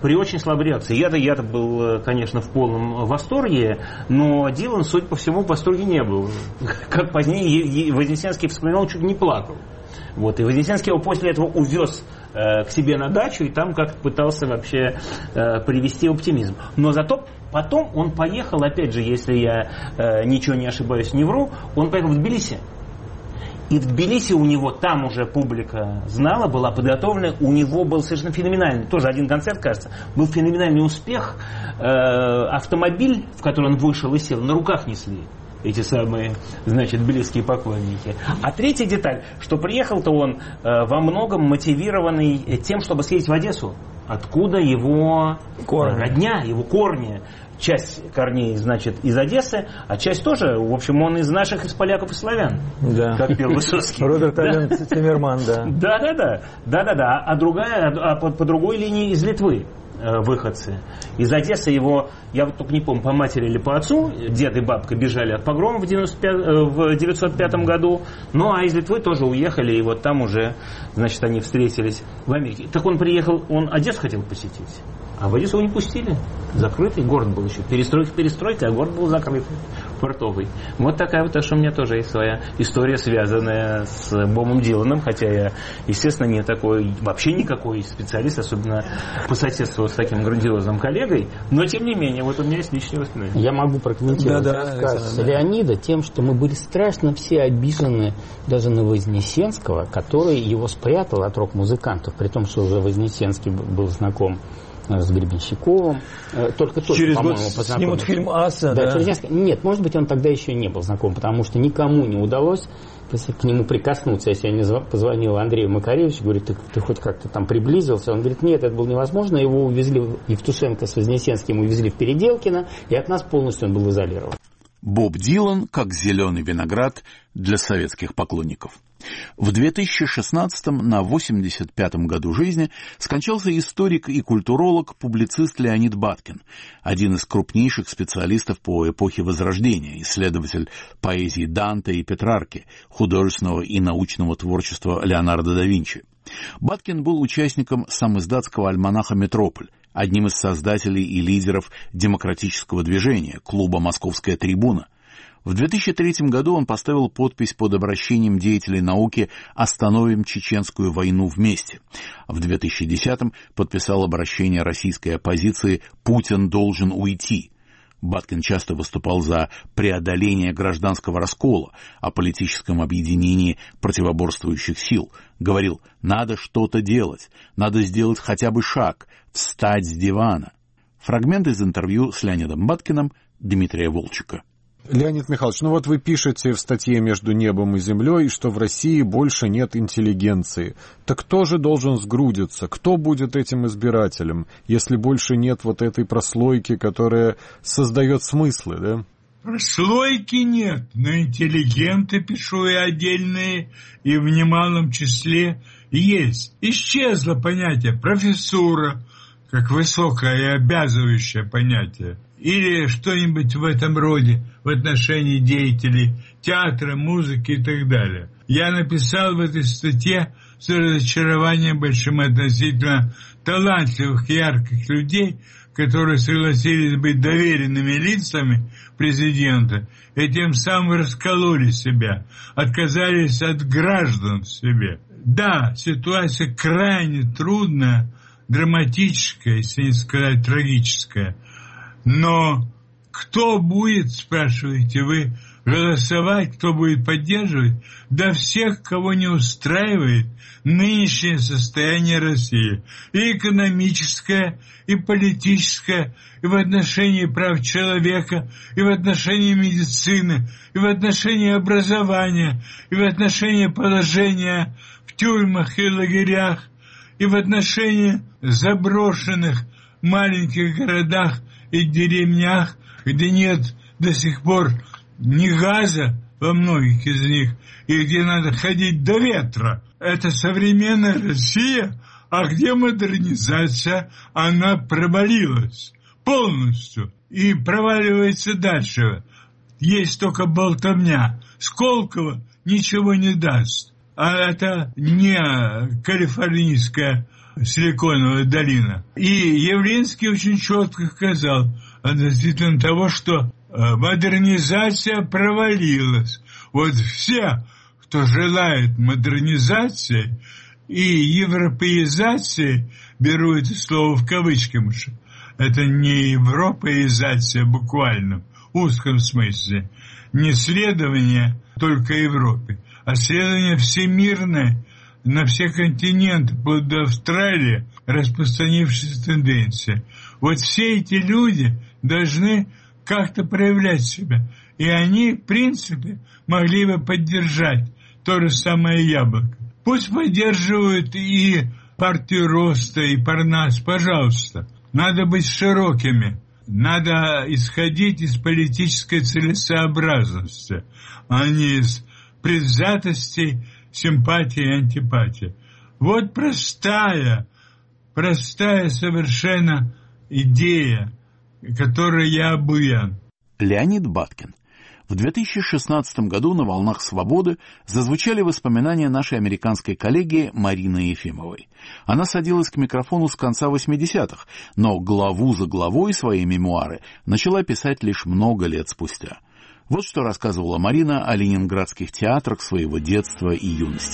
Я-то был, конечно, в полном восторге, но Дилан, судя по всему, в восторге не был. Как позднее Вознесенский вспоминал, чуть не плакал. Вот. И Вознесенский его после этого увез к себе на дачу и там как-то пытался вообще привести оптимизм. Но зато потом он поехал, опять же, если я ничего не ошибаюсь, не вру, он поехал в Тбилиси. И в Тбилиси у него, там уже публика знала, была подготовлена, у него был совершенно феноменальный, тоже один концерт, кажется, был феноменальный успех. Автомобиль, в который он вышел и сел, на руках несли эти самые, значит, близкие поклонники. А третья деталь, что приехал-то он во многом мотивированный тем, чтобы съездить в Одессу, откуда его родня, его корни. Часть корней, значит, из Одессы, а часть тоже, в общем, он из наших, из поляков и славян, как пел Высоцкий. Роберт Ален Циммерман, да. Да. А другая, по другой линии из Литвы выходцы. Из Одессы его, я вот только не помню, по матери или по отцу, дед и бабка бежали от погрома в 905 году, ну а из Литвы тоже уехали, и вот там уже, значит, они встретились в Америке. Так он приехал, он Одессу хотел посетить. А в Одессу его не пустили. Закрытый город был еще. Перестройка, а город был закрытый, портовый. Вот такая вот, что у меня тоже есть своя история, связанная с Бобом Диланом. Хотя я, естественно, не такой, вообще никакой специалист, особенно по соседству с таким грандиозным коллегой. Но, тем не менее, вот у меня есть личные воспоминания. Я могу прокомментировать рассказ Леонида тем, что мы были страшно все обижены даже на Вознесенского, который его спрятал от рок-музыкантов, при том, что уже Вознесенский был знаком с Гребенщиковым. Только тот, через по-моему, год снимут фильм «Аса». Да. Нет, может быть, он тогда еще не был знаком, потому что никому не удалось к нему прикоснуться. Если я не позвонил Андрею Макаревичу, говорит, ты хоть как-то там приблизился? Он говорит, нет, это было невозможно. Его увезли, Евтушенко с Вознесенским увезли в Переделкино, и от нас полностью он был изолирован. Боб Дилан как зеленый виноград для советских поклонников. В 2016-м, на 85-м году жизни, скончался историк и культуролог, публицист Леонид Баткин, один из крупнейших специалистов по эпохе Возрождения, исследователь поэзии Данте и Петрарки, художественного и научного творчества Леонардо да Винчи. Баткин был участником самиздатского альманаха «Метрополь», одним из создателей и лидеров демократического движения, клуба «Московская трибуна». В 2003 году он поставил подпись под обращением деятелей науки «Остановим чеченскую войну вместе». В 2010 подписал обращение российской оппозиции «Путин должен уйти». Баткин часто выступал за преодоление гражданского раскола, о политическом объединении противоборствующих сил. Говорил, надо что-то делать, надо сделать хотя бы шаг, встать с дивана. Фрагмент из интервью с Леонидом Баткиным Дмитрия Волчика. Леонид Михайлович, ну вот вы пишете в статье «Между небом и землей», что в России больше нет интеллигенции. Так кто же должен сгрудиться? Кто будет этим избирателем, если больше нет вот этой прослойки, которая создает смыслы, да? Прослойки нет, но интеллигенты, пишу я, отдельные, и в немалом числе есть. Исчезло понятие профессура, как высокое и обязывающее понятие. Или что-нибудь в этом роде в отношении деятелей театра, музыки и так далее. Я написал в этой статье с разочарованием большим относительно талантливых, ярких людей, которые согласились быть доверенными лицами президента и тем самым раскололи себя, отказались от граждан в себе. Да, ситуация крайне трудная, драматическая, если не сказать трагическая. Но кто будет, спрашиваете вы, голосовать, кто будет поддерживать? Да всех, кого не устраивает нынешнее состояние России. И экономическое, и политическое, и в отношении прав человека, и в отношении медицины, и в отношении образования, и в отношении положения в тюрьмах и лагерях, и в отношении заброшенных маленьких городах и деревнях, где нет до сих пор ни газа во многих из них, и где надо ходить до ветра. Это современная Россия, а где модернизация, она провалилась полностью и проваливается дальше. Есть только болтовня. Сколково ничего не даст. А это не калифорнийская Силиконовая долина. И Явлинский очень четко сказал относительно того, что модернизация провалилась. Вот все, кто желает модернизации и европеизации, беру это слово в кавычки, потому что это не европеизация буквально, в узком смысле, не следование только Европе, а следование всемирное на все континенты, вплоть до Австралии, распространившаяся тенденция. Вот все эти люди должны как-то проявлять себя. И они, в принципе, могли бы поддержать то же самое яблоко. Пусть поддерживают и партию роста, и Парнас, пожалуйста. Надо быть широкими. Надо исходить из политической целесообразности, а не из предвзятостей, симпатии и антипатии. Вот простая совершенно идея, которой я обуян. Леонид Баткин. В 2016 году на «Волнах свободы» зазвучали воспоминания нашей американской коллеги Марины Ефимовой. Она садилась к микрофону с конца 80-х, но главу за главой свои мемуары начала писать лишь много лет спустя. Вот что рассказывала Марина о ленинградских театрах своего детства и юности.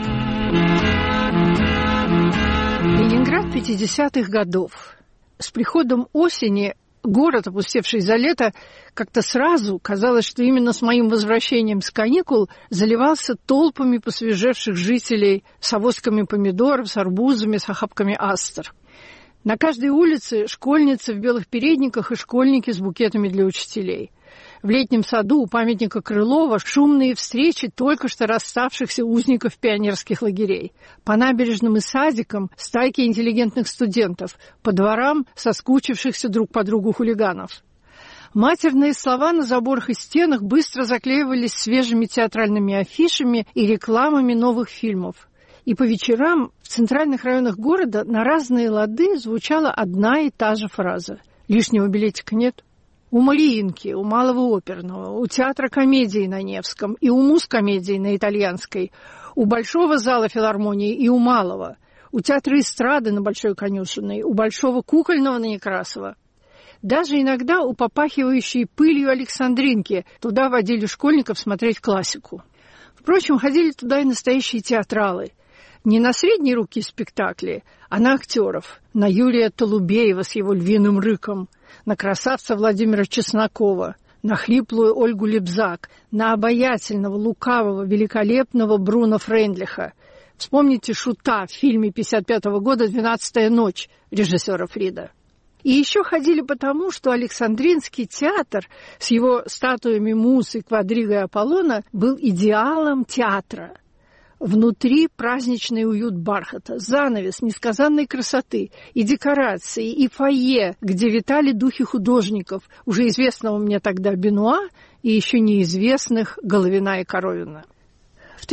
Ленинград 50-х годов. С приходом осени город, опустевший за лето, как-то сразу казалось, что именно с моим возвращением с каникул заливался толпами посвежевших жителей с авоськами помидоров, с арбузами, с охапками астр. На каждой улице школьницы в белых передниках и школьники с букетами для учителей. В летнем саду у памятника Крылова шумные встречи только что расставшихся узников пионерских лагерей. По набережным и садикам стайки интеллигентных студентов, по дворам соскучившихся друг по другу хулиганов. Матерные слова на заборах и стенах быстро заклеивались свежими театральными афишами и рекламами новых фильмов. И по вечерам в центральных районах города на разные лады звучала одна и та же фраза. «Лишнего билетика нет». У Мариинки, у Малого оперного, у театра комедии на Невском и у муз-комедии на Итальянской, у Большого зала филармонии и у Малого, у театра эстрады на Большой Конюшенной, у Большого кукольного на Некрасова. Даже иногда у попахивающей пылью Александринки туда водили школьников смотреть классику. Впрочем, ходили туда и настоящие театралы. Не на средней руки спектакли, а на актеров. На Юрия Толубеева с его львиным рыком, на красавца Владимира Чеснокова, на хриплую Ольгу Лебзак, на обаятельного, лукавого, великолепного Бруно Фрейндлиха. Вспомните Шута в фильме 1955 года «12-я ночь» режиссера Фрида. И еще ходили потому, что Александринский театр с его статуями Мус и Квадриго и Аполлона был идеалом театра. Внутри праздничный уют бархата, занавес несказанной красоты, и декорации, и фойе, где витали духи художников, уже известного мне тогда Бенуа и еще неизвестных Головина и Коровина. В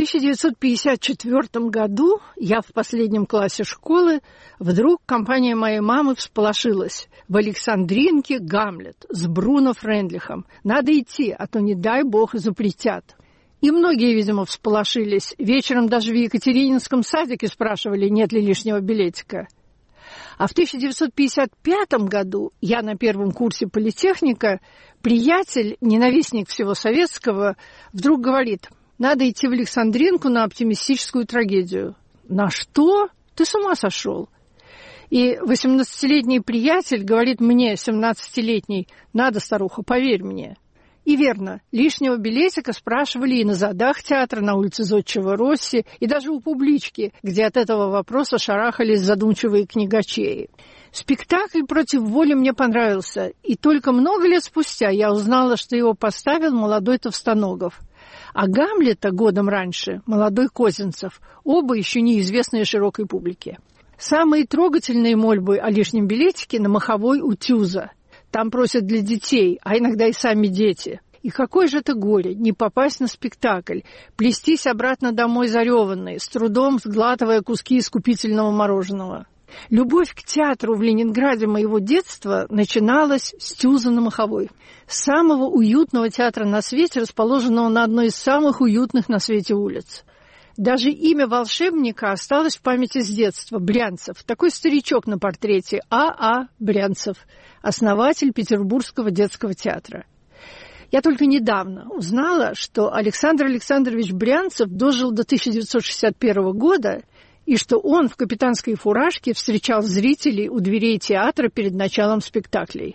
1954 году я в последнем классе школы, вдруг компания моей мамы всполошилась. В Александринке Гамлет с Бруно Фрейндлихом. Надо идти, а то, не дай бог, запретят. И многие, видимо, всполошились. Вечером даже в Екатерининском садике спрашивали, нет ли лишнего билетика. А в 1955 году я на первом курсе политехника, приятель, ненавистник всего советского, вдруг говорит, надо идти в Александринку на оптимистическую трагедию. На что? Ты с ума сошел? И 18-летний приятель говорит мне, 17-летний, надо, старуха, поверь мне. И верно, лишнего билетика спрашивали и на задах театра, на улице Зодчего Росси, и даже у публички, где от этого вопроса шарахались задумчивые книгачеи. Спектакль «Против воли» мне понравился, и только много лет спустя я узнала, что его поставил молодой Товстоногов. А Гамлета годом раньше молодой Козинцев, оба еще неизвестные широкой публике. Самые трогательные мольбы о лишнем билетике на Маховой у Тюза. Там просят для детей, а иногда и сами дети. И какое же это горе, не попасть на спектакль, плестись обратно домой зареванной, с трудом сглатывая куски искупительного мороженого. Любовь к театру в Ленинграде моего детства начиналась с Тюза на Маховой. Самого уютного театра на свете, расположенного на одной из самых уютных на свете улиц. Даже имя волшебника осталось в памяти с детства – Брянцев. Такой старичок на портрете А.А. Брянцев, основатель Петербургского детского театра. Я только недавно узнала, что Александр Александрович Брянцев дожил до 1961 года, и что он в капитанской фуражке встречал зрителей у дверей театра перед началом спектаклей.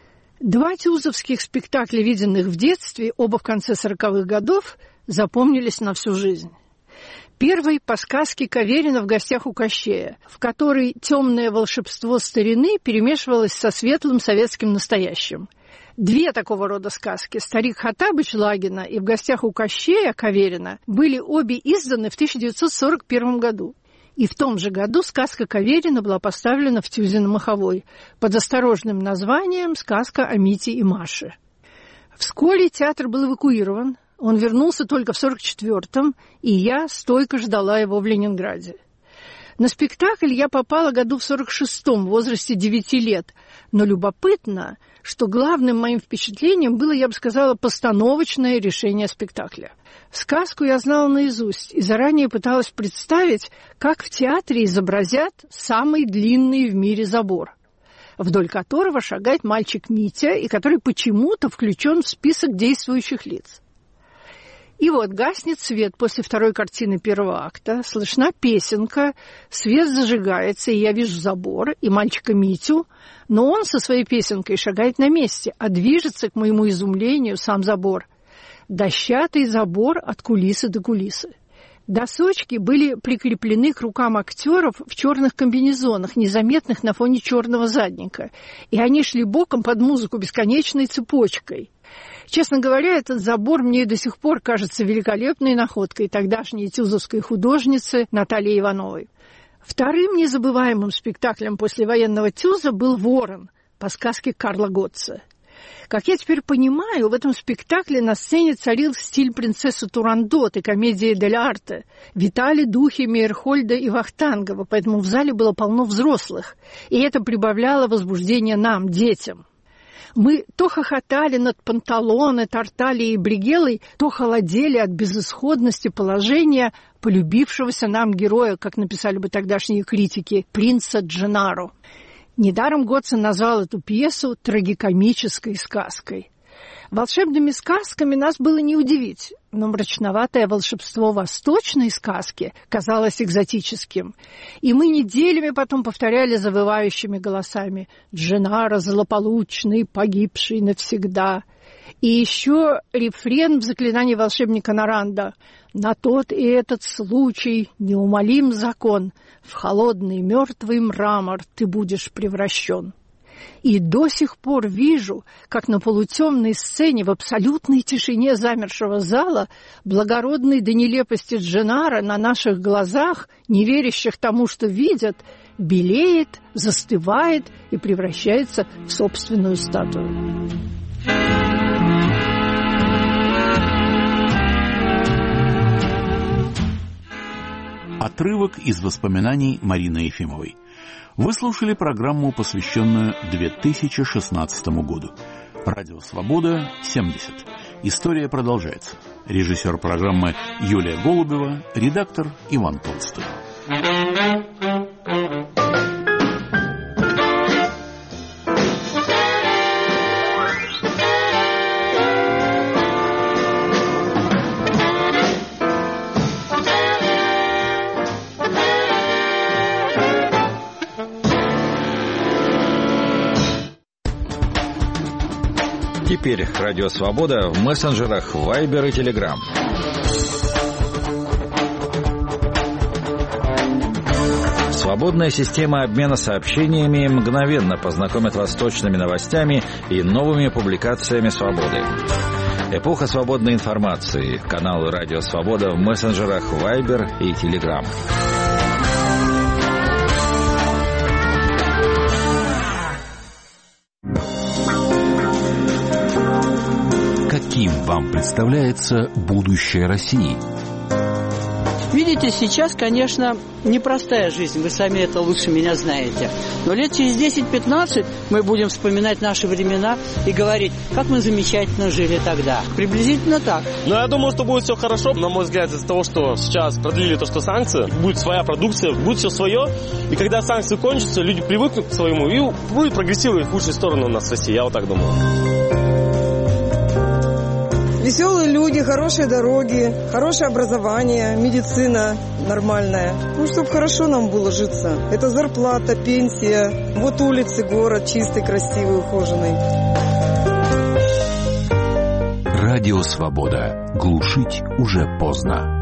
2 тюзовских спектакля, виденных в детстве, оба в конце 40-х годов, запомнились на всю жизнь. Первый по сказке Каверина «В гостях у Кощея», в которой темное волшебство старины перемешивалось со светлым советским настоящим. 2 такого рода сказки «Старик Хоттабыч» Лагина и «В гостях у Кощея» Каверина были обе изданы в 1941 году. И в том же году сказка Каверина была поставлена в Тюзе на Маховой под осторожным названием «Сказка о Мите и Маше». Вскоре театр был эвакуирован, он вернулся только в 1944-м, и я стойко ждала его в Ленинграде. На спектакль я попала году в 1946-м, в возрасте 9 лет, но любопытно, что главным моим впечатлением было, я бы сказала, постановочное решение спектакля. Сказку я знала наизусть и заранее пыталась представить, как в театре изобразят самый длинный в мире забор, вдоль которого шагает мальчик Митя и который почему-то включен в список действующих лиц. И вот гаснет свет после второй картины первого акта, слышна песенка, свет зажигается, и я вижу забор и мальчика Митю, но он со своей песенкой шагает на месте, а движется, к моему изумлению, сам забор. Дощатый забор от кулисы до кулисы. Досочки были прикреплены к рукам актеров в черных комбинезонах, незаметных на фоне черного задника, и они шли боком под музыку бесконечной цепочкой. Честно говоря, этот забор мне до сих пор кажется великолепной находкой тогдашней тюзовской художницы Натальи Ивановой. Вторым незабываемым спектаклем послевоенного Тюза был «Ворон» по сказке Карла Готца. Как я теперь понимаю, в этом спектакле на сцене царил стиль принцессы Турандот и комедии дель арте. Витали духи Мейерхольда и Вахтангова, поэтому в зале было полно взрослых. И это прибавляло возбуждение нам, детям. Мы то хохотали над Панталоне, Тартальей и Бригеллой, то холодели от безысходности положения полюбившегося нам героя, как написали бы тогдашние критики, принца Дженаро. Недаром Готце назвал эту пьесу трагикомической сказкой. Волшебными сказками нас было не удивить, но мрачноватое волшебство восточной сказки казалось экзотическим. И мы неделями потом повторяли завывающими голосами «Дженаро злополучный, погибший навсегда». И еще рефрен в заклинании волшебника Наранда «На тот и этот случай неумолим закон, в холодный мертвый мрамор ты будешь превращен». И до сих пор вижу, как на полутемной сцене в абсолютной тишине замершего зала благородный до нелепости Дженаро на наших глазах, не верящих тому, что видят, белеет, застывает и превращается в собственную статую. Отрывок из воспоминаний Марины Ефимовой. Вы слушали программу, посвященную 2016 году. Радио «Свобода», 70. История продолжается. Режиссер программы Юлия Голубева, редактор Иван Толстой. Теперь Радио Свобода в мессенджерах Viber и Telegram. Свободная система обмена сообщениями мгновенно познакомит вас с точными новостями и новыми публикациями «Свободы». Эпоха свободной информации. Каналы Радио Свобода в мессенджерах Viber и Telegram. Каким вам представляется будущее России? Видите, сейчас, конечно, непростая жизнь, вы сами это лучше меня знаете. Но лет через 10-15 мы будем вспоминать наши времена и говорить, как мы замечательно жили тогда. Приблизительно так. Но я думаю, что будет все хорошо. На мой взгляд, из-за того, что сейчас продлили то, что санкции, будет своя продукция, будет все свое. И когда санкции кончатся, люди привыкнут к своему и будет прогрессировать в лучшую сторону у нас в России. Я вот так думаю. Веселые люди, хорошие дороги, хорошее образование, медицина нормальная. Ну, чтобы хорошо нам было житься. Это зарплата, пенсия. Вот улицы, город чистый, красивый, ухоженный. Радио «Свобода». Глушить уже поздно.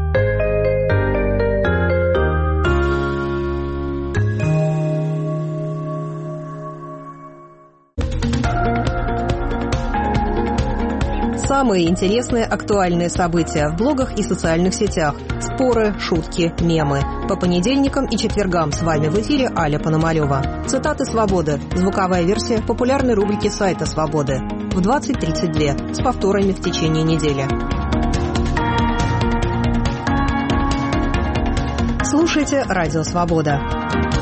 Самые интересные актуальные события в блогах и социальных сетях. Споры, шутки, мемы. По понедельникам и четвергам с вами в эфире Аля Пономарёва. Цитаты «Свободы». Звуковая версия популярной рубрики сайта «Свободы». В 20:32 с повторами в течение недели. Слушайте «Радио Свобода».